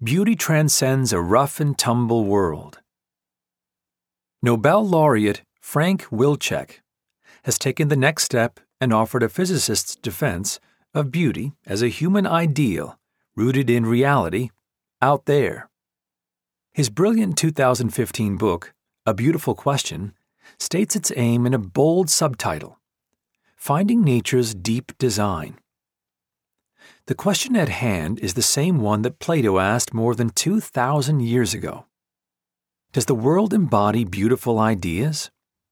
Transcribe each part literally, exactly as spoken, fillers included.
Beauty transcends a rough-and-tumble world. Nobel laureate Frank Wilczek has taken the next step and offered a physicist's defense of beauty as a human ideal rooted in reality out there. His brilliant two thousand fifteen book, A Beautiful Question, states its aim in a bold subtitle, Finding Nature's Deep Design. The question at hand is the same one that Plato asked more than two thousand years ago. Does the world embody beautiful ideas?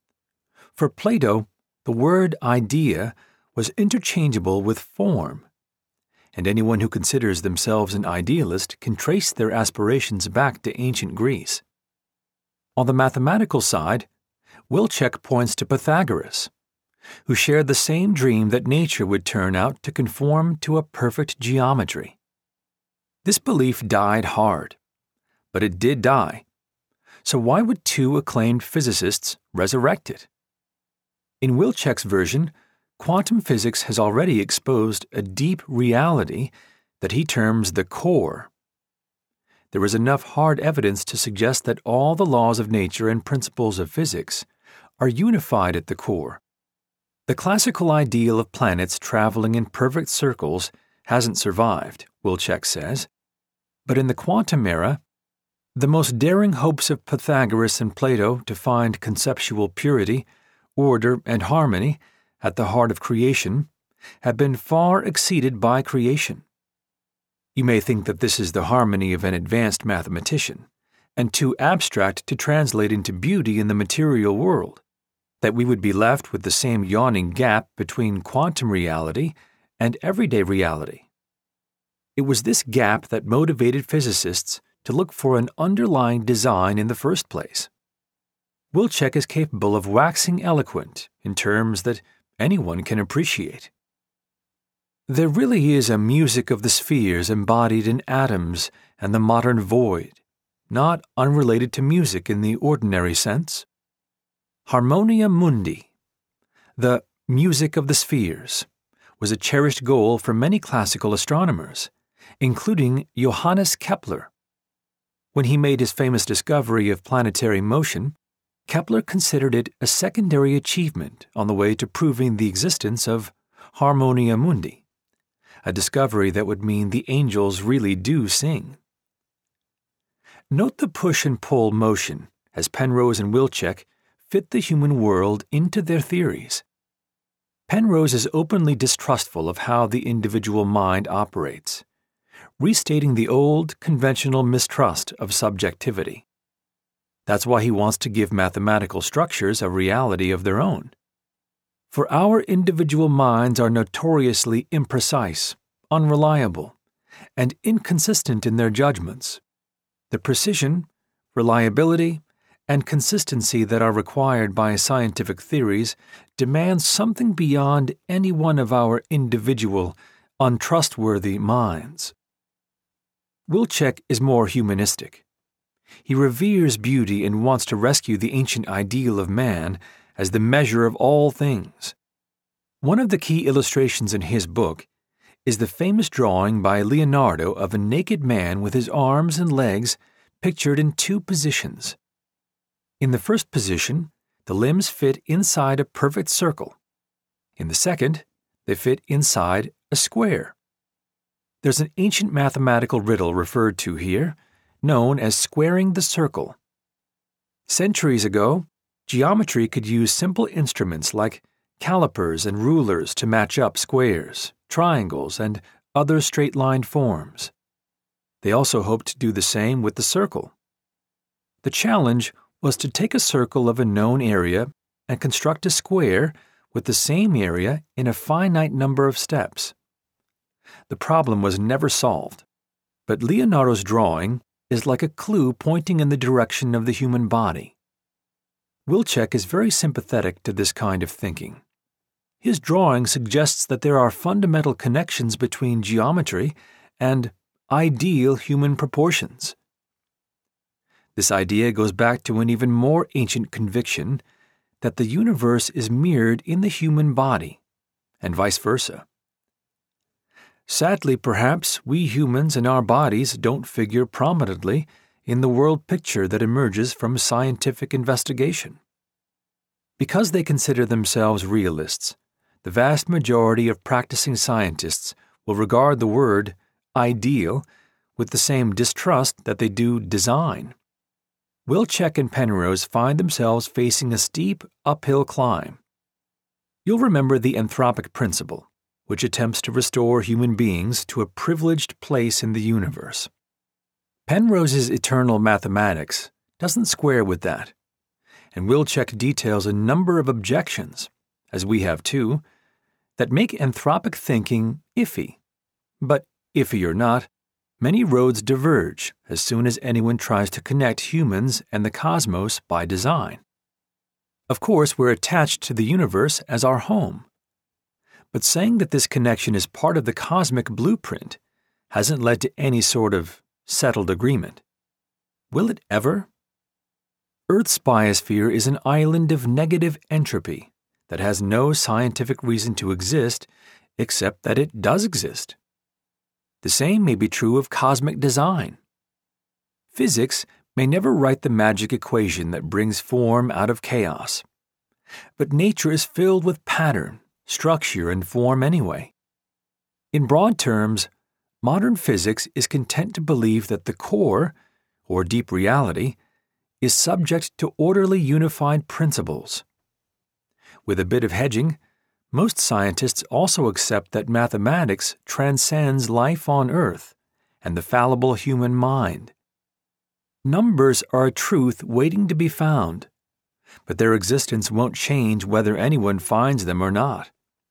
For Plato, the word idea was interchangeable with form, and anyone who considers themselves an idealist can trace their aspirations back to ancient Greece. On the mathematical side, Wilczek points to Pythagoras, who shared the same dream that nature would turn out to conform to a perfect geometry. This belief died hard, but it did die. So why would two acclaimed physicists resurrect it? In Wilczek's version, quantum physics has already exposed a deep reality that he terms the core. There is enough hard evidence to suggest that all the laws of nature and principles of physics are unified at the core. The classical ideal of planets traveling in perfect circles hasn't survived, Wilczek says, but in the quantum era, the most daring hopes of Pythagoras and Plato to find conceptual purity, order, and harmony at the heart of creation have been far exceeded by creation. You may think that this is the harmony of an advanced mathematician, and too abstract to translate into beauty in the material world, that we would be left with the same yawning gap between quantum reality and everyday reality. It was this gap that motivated physicists to look for an underlying design in the first place. Wilczek is capable of waxing eloquent in terms that anyone can appreciate. There really is a music of the spheres embodied in atoms and the modern void, not unrelated to music in the ordinary sense. Harmonia Mundi, the music of the spheres, was a cherished goal for many classical astronomers, including Johannes Kepler. When he made his famous discovery of planetary motion, Kepler considered it a secondary achievement on the way to proving the existence of Harmonia Mundi, a discovery that would mean the angels really do sing. Note the push and pull motion as Penrose and Wilczek fit the human world into their theories. Penrose is openly distrustful of how the individual mind operates, restating the old, conventional mistrust of subjectivity. That's why he wants to give mathematical structures a reality of their own. For our individual minds are notoriously imprecise, unreliable, and inconsistent in their judgments. The precision, reliability, and consistency that are required by scientific theories demand something beyond any one of our individual, untrustworthy minds. Wilczek is more humanistic. He reveres beauty and wants to rescue the ancient ideal of man as the measure of all things. One of the key illustrations in his book is the famous drawing by Leonardo of a naked man with his arms and legs pictured in two positions. In the first position, the limbs fit inside a perfect circle. In the second, they fit inside a square. There's an ancient mathematical riddle referred to here, known as squaring the circle. Centuries ago, geometry could use simple instruments like calipers and rulers to match up squares, triangles, and other straight-lined forms. They also hoped to do the same with the circle. The challenge was to take a circle of a known area and construct a square with the same area in a finite number of steps. The problem was never solved, but Leonardo's drawing is like a clue pointing in the direction of the human body. Wilczek is very sympathetic to this kind of thinking. His drawing suggests that there are fundamental connections between geometry and ideal human proportions. This idea goes back to an even more ancient conviction that the universe is mirrored in the human body, and vice versa. Sadly, perhaps, we humans and our bodies don't figure prominently in the world picture that emerges from scientific investigation. Because they consider themselves realists, the vast majority of practicing scientists will regard the word ideal with the same distrust that they do design. Wilczek and Penrose find themselves facing a steep uphill climb. You'll remember the anthropic principle, which attempts to restore human beings to a privileged place in the universe. Penrose's eternal mathematics doesn't square with that, and Wilczek details a number of objections, as we have too, that make anthropic thinking iffy. But iffy or not, many roads diverge as soon as anyone tries to connect humans and the cosmos by design. Of course, we're attached to the universe as our home. But saying that this connection is part of the cosmic blueprint hasn't led to any sort of settled agreement. Will it ever? Earth's biosphere is an island of negative entropy that has no scientific reason to exist except that it does exist. The same may be true of cosmic design. Physics may never write the magic equation that brings form out of chaos. But nature is filled with pattern, structure, and form anyway. In broad terms, modern physics is content to believe that the core, or deep reality, is subject to orderly unified principles. With a bit of hedging, most scientists also accept that mathematics transcends life on Earth and the fallible human mind. Numbers are a truth waiting to be found, but their existence won't change whether anyone finds them or not.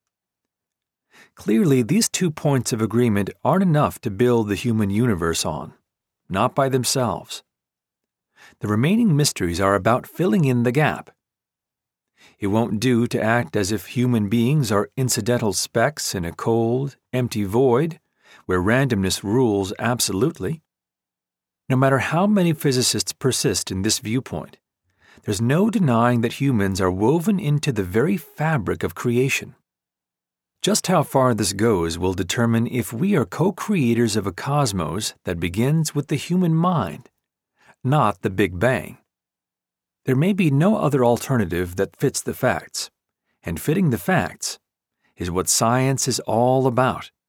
Clearly, these two points of agreement aren't enough to build the human universe on, not by themselves. The remaining mysteries are about filling in the gap. It won't do to act as if human beings are incidental specks in a cold, empty void where randomness rules absolutely. No matter how many physicists persist in this viewpoint, there's no denying that humans are woven into the very fabric of creation. Just how far this goes will determine if we are co-creators of a cosmos that begins with the human mind, not the Big Bang. There may be no other alternative that fits the facts, and fitting the facts is what science is all about.